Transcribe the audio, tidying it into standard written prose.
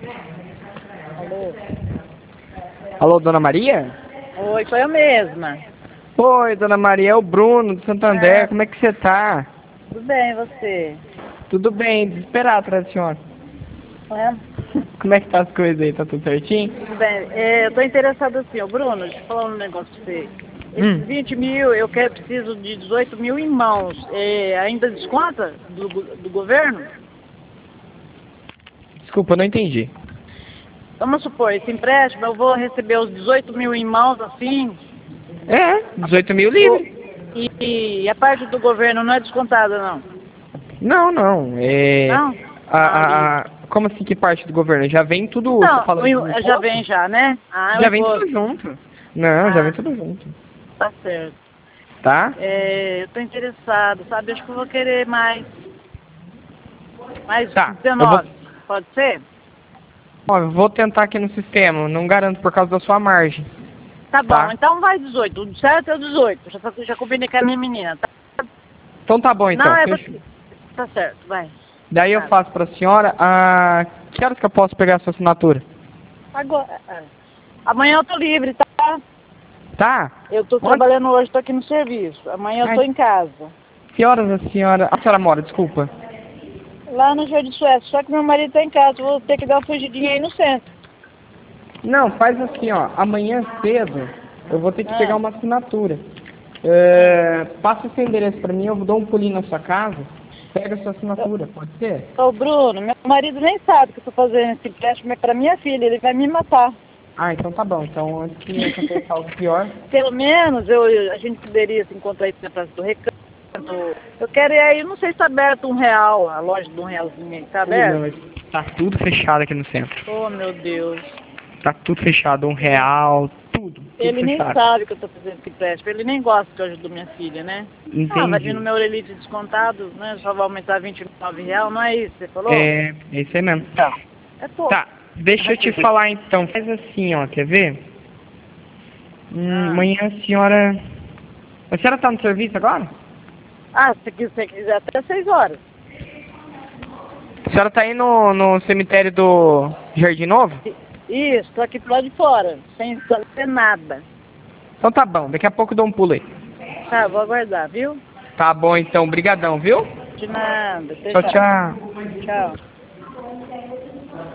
Alô? Alô, Dona Maria? Oi, foi eu mesma. Oi, Dona Maria, é o Bruno do Santander, Ah, como é que você tá? tudo bem, e você? Tudo bem, desesperado atrás da senhora. É? Como é que tá as coisas aí, tá tudo certinho? Tudo bem. Eu tô interessada assim, ô Bruno, deixa eu falar um negócio pra você. Esses Hum, 20 mil, preciso de 18 mil em mãos. Ainda desconta do governo? desculpa, eu não entendi. Vamos supor, esse empréstimo, eu vou receber os 18 mil em mãos, assim, É, 18 mil o- livre. e a parte do governo não é descontada, não? Não, não, Não? Ah, livre. como assim que parte do governo? Já vem tudo, você tá Então, falando do já imposto? vem já, né? Ah, o Já vem tudo imposto. junto. Não, já vem Ah, tudo junto, tá certo. tá? Eu tô interessado, sabe? Acho que eu vou querer mais Tá, eu vou, 19. Pode ser? ó, eu vou tentar aqui no sistema, não garanto por causa da sua margem, Tá bom, tá? então vai 18. O certo é o 18. Já combinei com a minha menina. Tá? Então tá bom Não, então, fechou. tá certo, vai. Daí eu Tá. faço pra senhora, que horas que eu posso pegar a sua assinatura? Agora, amanhã eu tô livre, tá? Tá? Eu tô Onde? trabalhando hoje, tô aqui no serviço. Amanhã eu tô Ai, em casa. que horas a senhora mora, desculpa? Lá no Jardim Suécia, só que meu marido tá em casa. Vou ter que dar uma fugidinha aí no centro. Não, faz assim, ó, amanhã cedo eu vou ter que pegar Ah, uma assinatura. ah. Passa esse endereço pra mim, eu dou um pulinho na sua casa, pega a sua assinatura, pode ser? Ô Bruno, meu marido nem sabe que eu tô fazendo esse empréstimo, é pra minha filha, ele vai me matar. Ah, então tá bom, então antes que aconteça algo pior. Pelo menos a gente poderia se encontrar aí na Praça do Recanto. Eu quero ir aí, não sei se tá aberto R$1, a loja de R$1 aí, tá aberto? Não, tá tudo fechado aqui no centro. Oh meu Deus. Tá tudo fechado, R$1, tudo Ele nem fechado. sabe que eu tô fazendo esse empréstimo, ele nem gosta que eu ajudo minha filha, né? Ah, vai vir no Entendi. meu Elite descontado, né? Só vai aumentar R$29, não é isso que você falou? É isso aí mesmo. Então, é pouco. Tá, deixa eu te falar então. Faz assim, ó, quer ver? Ah, Amanhã a senhora. A senhora tá no serviço agora? se você quiser até 6 horas. A senhora tá aí no cemitério do Jardim Novo? Isso, tô aqui pro lado de fora, sem fazer nada. Então tá bom, daqui a pouco eu dou um pulo aí. Tá, vou aguardar, viu? Tá bom então, brigadão, viu? De nada, até Tchau, já. tchau. Tchau.